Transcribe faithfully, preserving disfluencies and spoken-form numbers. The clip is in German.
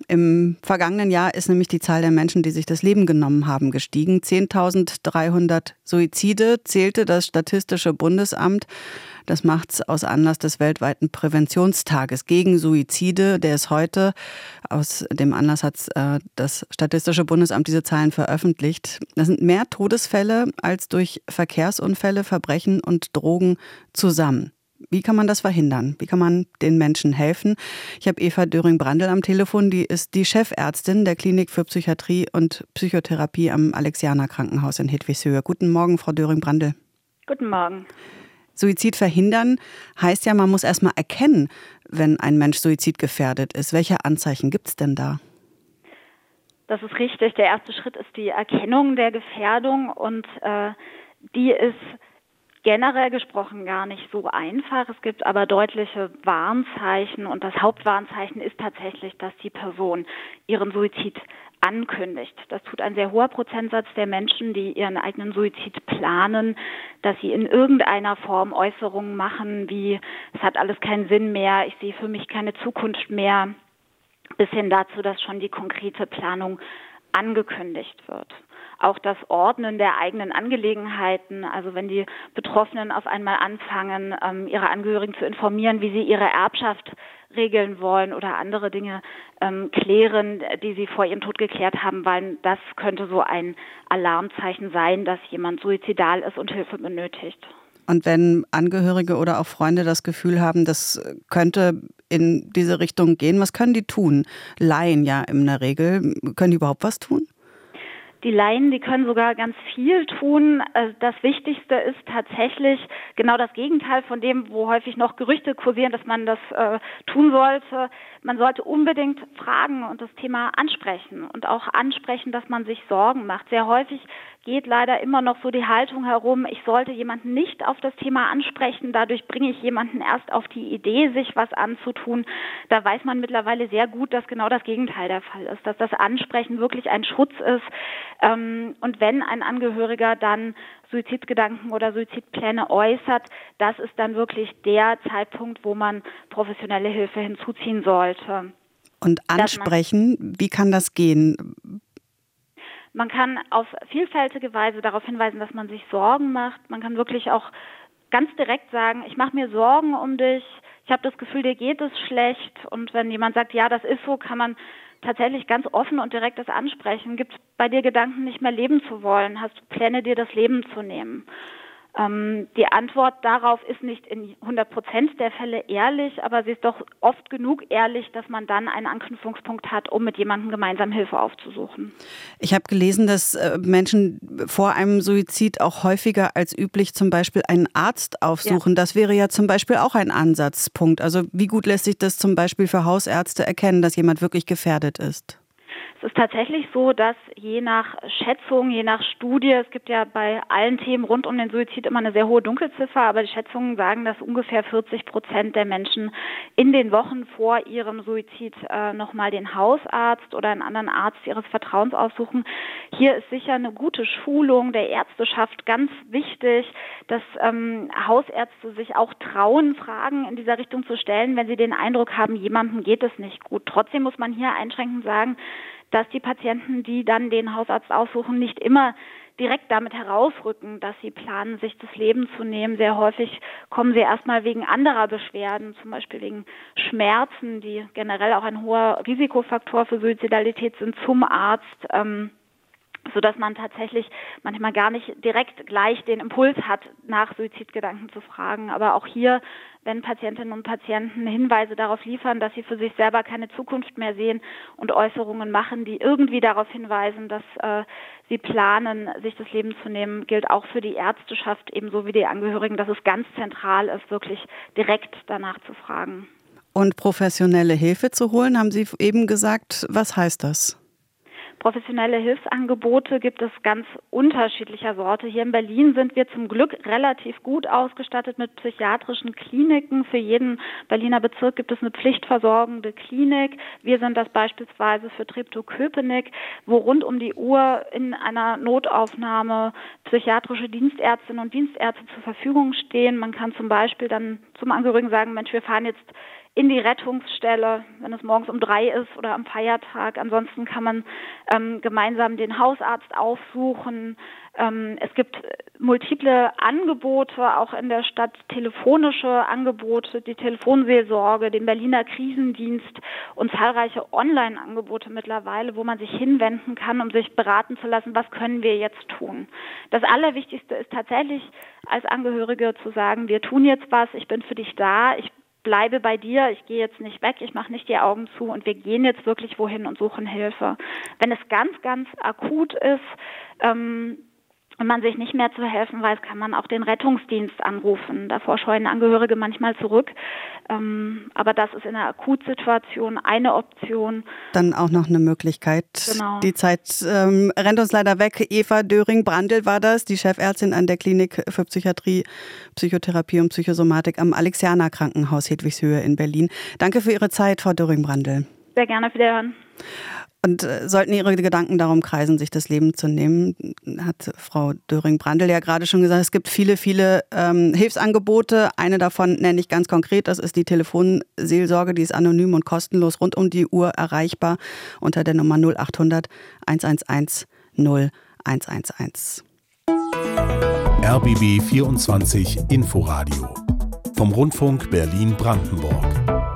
Im vergangenen Jahr ist nämlich die Zahl der Menschen, die sich das Leben genommen haben, gestiegen. zehntausenddreihundert Suizide zählte das Statistische Bundesamt. Das macht's aus Anlass des weltweiten Präventionstages gegen Suizide. Der ist heute. Aus dem Anlass hat äh, das Statistische Bundesamt diese Zahlen veröffentlicht. Das sind mehr Todesfälle als durch Verkehrsunfälle, Verbrechen und Drogen zusammen. Wie kann man das verhindern? Wie kann man den Menschen helfen? Ich habe Eva Döring-Brandl am Telefon, die ist die Chefärztin der Klinik für Psychiatrie und Psychotherapie am Alexianer Krankenhaus in Hedwigshöhe. Guten Morgen, Frau Döring-Brandl. Guten Morgen. Suizid verhindern heißt ja, man muss erst mal erkennen, wenn ein Mensch suizidgefährdet ist. Welche Anzeichen gibt es denn da? Das ist richtig. Der erste Schritt ist die Erkennung der Gefährdung und äh, die ist generell gesprochen gar nicht so einfach. Es gibt aber deutliche Warnzeichen und das Hauptwarnzeichen ist tatsächlich, dass die Person ihren Suizid ankündigt. Das tut ein sehr hoher Prozentsatz der Menschen, die ihren eigenen Suizid planen, dass sie in irgendeiner Form Äußerungen machen, wie es hat alles keinen Sinn mehr, ich sehe für mich keine Zukunft mehr, bis hin dazu, dass schon die konkrete Planung angekündigt wird. Auch das Ordnen der eigenen Angelegenheiten, also wenn die Betroffenen auf einmal anfangen, ähm, ihre Angehörigen zu informieren, wie sie ihre Erbschaft regeln wollen oder andere Dinge ähm, klären, die sie vor ihrem Tod geklärt haben wollen, das könnte so ein Alarmzeichen sein, dass jemand suizidal ist und Hilfe benötigt. Und wenn Angehörige oder auch Freunde das Gefühl haben, das könnte in diese Richtung gehen, was können die tun? Laien ja in der Regel. Können die überhaupt was tun? Die Laien, die können sogar ganz viel tun. Das Wichtigste ist tatsächlich genau das Gegenteil von dem, wo häufig noch Gerüchte kursieren, dass man das äh, tun sollte. Man sollte unbedingt fragen und das Thema ansprechen und auch ansprechen, dass man sich Sorgen macht. Sehr häufig geht leider immer noch so die Haltung herum, ich sollte jemanden nicht auf das Thema ansprechen, dadurch bringe ich jemanden erst auf die Idee, sich was anzutun. Da weiß man mittlerweile sehr gut, dass genau das Gegenteil der Fall ist, dass das Ansprechen wirklich ein Schutz ist. Und wenn ein Angehöriger dann Suizidgedanken oder Suizidpläne äußert, das ist dann wirklich der Zeitpunkt, wo man professionelle Hilfe hinzuziehen sollte. Und ansprechen, wie kann das gehen? Man kann auf vielfältige Weise darauf hinweisen, dass man sich Sorgen macht. Man kann wirklich auch ganz direkt sagen, ich mache mir Sorgen um dich, ich habe das Gefühl, dir geht es schlecht. Und wenn jemand sagt, ja, das ist so, kann man tatsächlich ganz offen und direkt das ansprechen. Gibt es bei dir Gedanken, nicht mehr leben zu wollen? Hast du Pläne, dir das Leben zu nehmen? Ähm, die Antwort darauf ist nicht in hundert Prozent der Fälle ehrlich, aber sie ist doch oft genug ehrlich, dass man dann einen Anknüpfungspunkt hat, um mit jemandem gemeinsam Hilfe aufzusuchen. Ich habe gelesen, dass Menschen vor einem Suizid auch häufiger als üblich zum Beispiel einen Arzt aufsuchen. Ja. Das wäre ja zum Beispiel auch ein Ansatzpunkt. Also wie gut lässt sich das zum Beispiel für Hausärzte erkennen, dass jemand wirklich gefährdet ist? Es ist tatsächlich so, dass je nach Schätzung, je nach Studie, es gibt ja bei allen Themen rund um den Suizid immer eine sehr hohe Dunkelziffer, aber die Schätzungen sagen, dass ungefähr vierzig Prozent der Menschen in den Wochen vor ihrem Suizid äh, nochmal den Hausarzt oder einen anderen Arzt ihres Vertrauens aufsuchen. Hier ist sicher eine gute Schulung der Ärzteschaft ganz wichtig, dass ähm, Hausärzte sich auch trauen, Fragen in dieser Richtung zu stellen, wenn sie den Eindruck haben, jemandem geht es nicht gut. Trotzdem muss man hier einschränkend sagen, dass die Patienten, die dann den Hausarzt aufsuchen, nicht immer direkt damit herausrücken, dass sie planen, sich das Leben zu nehmen. Sehr häufig kommen sie erstmal wegen anderer Beschwerden, zum Beispiel wegen Schmerzen, die generell auch ein hoher Risikofaktor für Suizidalität sind, zum Arzt, ähm, sodass man tatsächlich manchmal gar nicht direkt gleich den Impuls hat, nach Suizidgedanken zu fragen. Aber auch hier, wenn Patientinnen und Patienten Hinweise darauf liefern, dass sie für sich selber keine Zukunft mehr sehen und Äußerungen machen, die irgendwie darauf hinweisen, dass äh, sie planen, sich das Leben zu nehmen, gilt auch für die Ärzteschaft ebenso wie die Angehörigen, dass es ganz zentral ist, wirklich direkt danach zu fragen. Und professionelle Hilfe zu holen, haben Sie eben gesagt. Was heißt das? Professionelle Hilfsangebote gibt es ganz unterschiedlicher Sorte. Hier in Berlin sind wir zum Glück relativ gut ausgestattet mit psychiatrischen Kliniken. Für jeden Berliner Bezirk gibt es eine pflichtversorgende Klinik. Wir sind das beispielsweise für Treptow-Köpenick, wo rund um die Uhr in einer Notaufnahme psychiatrische Dienstärztinnen und Dienstärzte zur Verfügung stehen. Man kann zum Beispiel dann zum Angehörigen sagen, Mensch, wir fahren jetzt in die Rettungsstelle, wenn es morgens um drei ist oder am Feiertag. Ansonsten kann man ähm, gemeinsam den Hausarzt aufsuchen. Ähm, es gibt multiple Angebote, auch in der Stadt telefonische Angebote, die Telefonseelsorge, den Berliner Krisendienst und zahlreiche Online-Angebote mittlerweile, wo man sich hinwenden kann, um sich beraten zu lassen, was können wir jetzt tun. Das Allerwichtigste ist tatsächlich als Angehörige zu sagen, wir tun jetzt was, ich bin für dich da, ich bleibe bei dir, ich gehe jetzt nicht weg, ich mache nicht die Augen zu und wir gehen jetzt wirklich wohin und suchen Hilfe. Wenn es ganz, ganz akut ist, ähm, und man sich nicht mehr zu helfen weiß, kann man auch den Rettungsdienst anrufen. Davor scheuen Angehörige manchmal zurück. Ähm, aber das ist in einer Akutsituation eine Option. Dann auch noch eine Möglichkeit. Genau. Die Zeit ähm, rennt uns leider weg. Eva Döring-Brandl war das, die Chefärztin an der Klinik für Psychiatrie, Psychotherapie und Psychosomatik am Alexianer Krankenhaus Hedwigshöhe in Berlin. Danke für Ihre Zeit, Frau Döring-Brandl. Sehr gerne, auf Wiederhören. Und äh, sollten Ihre Gedanken darum kreisen, sich das Leben zu nehmen, hat Frau Döring-Brandl ja gerade schon gesagt, es gibt viele, viele ähm, Hilfsangebote. Eine davon nenne ich ganz konkret, das ist die Telefonseelsorge, die ist anonym und kostenlos rund um die Uhr erreichbar unter der Nummer null acht hundert eins eins eins null eins eins eins. R B B vierundzwanzig Inforadio vom Rundfunk Berlin-Brandenburg.